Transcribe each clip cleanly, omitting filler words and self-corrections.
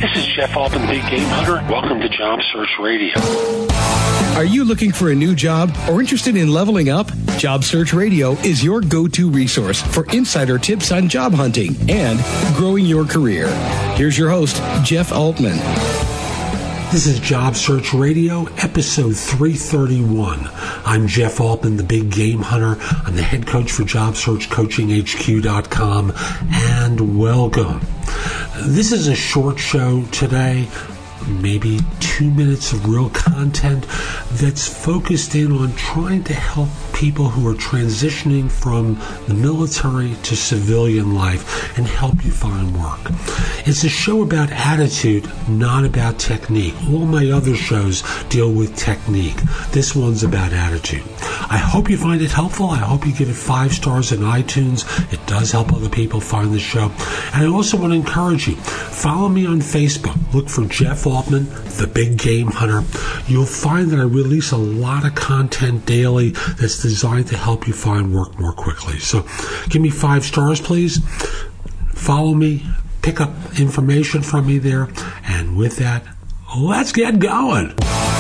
This is Jeff Altman, Big Game Hunter. Welcome to Job Search Radio. Are you looking for a new job or interested in leveling up? Job Search Radio is your go-to resource for insider tips on job hunting and growing your career. Here's your host, Jeff Altman. This is Job Search Radio, episode 331. I'm Jeff Altman, the Big Game Hunter. I'm the head coach for JobSearchCoachingHQ.com, and welcome. This is a short show today, maybe 2 minutes of real content that's focused in on trying to help people who are transitioning from the military to civilian life and help you find work. It's a show about attitude, not about technique. All my other shows deal with technique. This one's about attitude. I hope you find it helpful. I hope you give it 5 stars on iTunes. It does help other people find the show. And I also want to encourage you, follow me on Facebook. Look for Jeff Altman, the Big Game Hunter. You'll find that I release a lot of content daily that's designed to help you find work more quickly. So give me 5 stars, please. Follow me. Pick up information from me there. And with that, let's get going.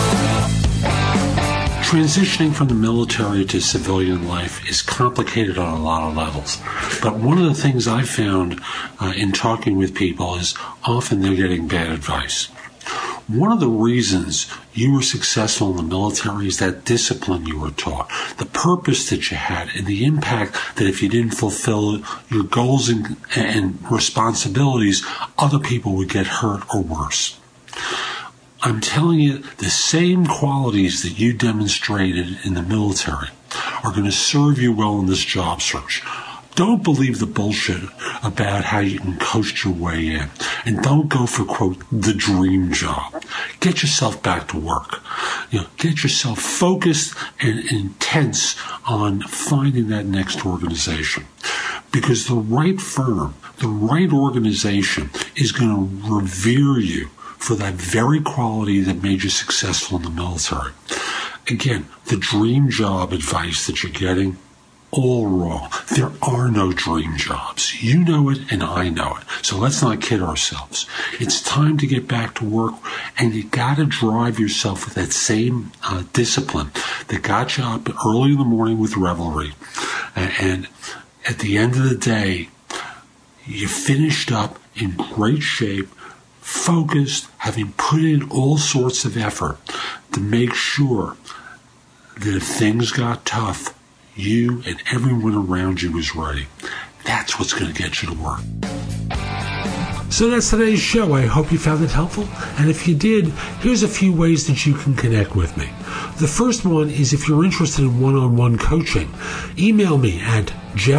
Transitioning from the military to civilian life is complicated on a lot of levels. But one of the things I've found in talking with people is often they're getting bad advice. One of the reasons you were successful in the military is that discipline you were taught, the purpose that you had, and the impact that if you didn't fulfill your goals and responsibilities, other people would get hurt or worse. I'm telling you, the same qualities that you demonstrated in the military are going to serve you well in this job search. Don't believe the bullshit about how you can coast your way in. And don't go for, quote, the dream job. Get yourself back to work. Get yourself focused and intense on finding that next organization. Because the right firm, the right organization is going to revere you for that very quality that made you successful in the military. Again, the dream job advice that you're getting, all wrong. There are no dream jobs. You know it and I know it. So let's not kid ourselves. It's time to get back to work, and you got to drive yourself with that same discipline that got you up early in the morning with revelry. And at the end of the day, you finished up in great shape, focused, having put in all sorts of effort to make sure that if things got tough, you and everyone around you is ready. That's what's going to get you to work. So that's today's show. I hope you found it helpful. And if you did, here's a few ways that you can connect with me. The first one is if you're interested in one-on-one coaching, email me at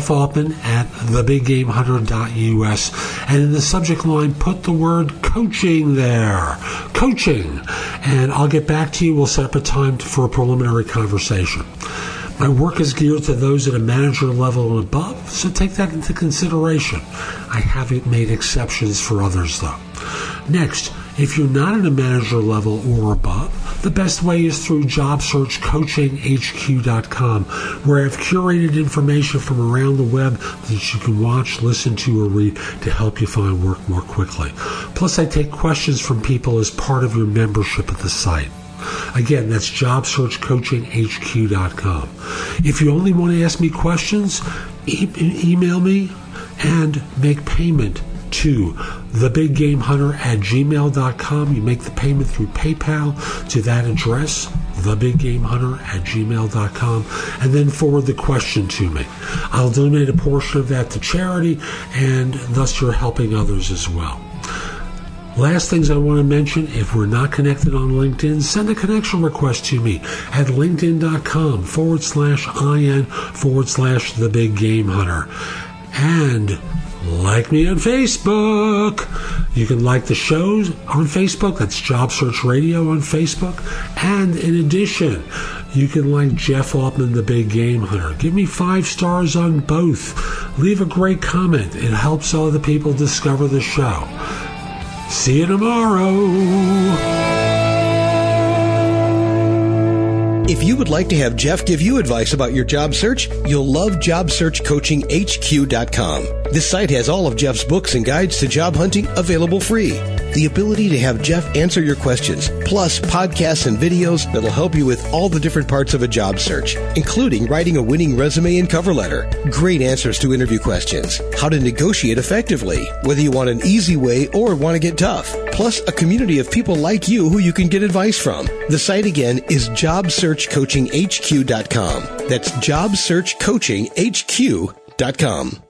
jeffaltman@thebiggamehunter.us, and in the subject line, put the word coaching there. Coaching. And I'll get back to you. We'll set up a time for a preliminary conversation. My work is geared to those at a manager level and above, so take that into consideration. I haven't made exceptions for others, though. Next, if you're not at a manager level or above, the best way is through JobSearchCoachingHQ.com, where I've curated information from around the web that you can watch, listen to, or read to help you find work more quickly. Plus, I take questions from people as part of your membership at the site. Again, that's JobSearchCoachingHQ.com. If you only want to ask me questions, email me and make payment to thebiggamehunter@gmail.com. You make the payment through PayPal to that address, thebiggamehunter@gmail.com, and then forward the question to me. I'll donate a portion of that to charity, and thus you're helping others as well. Last things I want to mention, if we're not connected on LinkedIn, send a connection request to me at linkedin.com/IN/The Big Game Hunter. And like me on Facebook. You can like the shows on Facebook. That's Job Search Radio on Facebook. And in addition, you can like Jeff Altman, the Big Game Hunter. Give me 5 stars on both. Leave a great comment. It helps other people discover the show. See you tomorrow. If you would like to have Jeff give you advice about your job search, you'll love JobSearchCoachingHQ.com. This site has all of Jeff's books and guides to job hunting available free. the ability to have Jeff answer your questions, plus podcasts and videos that'll help you with all the different parts of a job search, including writing a winning resume and cover letter, great answers to interview questions, how to negotiate effectively, whether you want an easy way or want to get tough, plus a community of people like you who you can get advice from. The site again is JobSearchCoachingHQ.com. That's JobSearchCoachingHQ.com.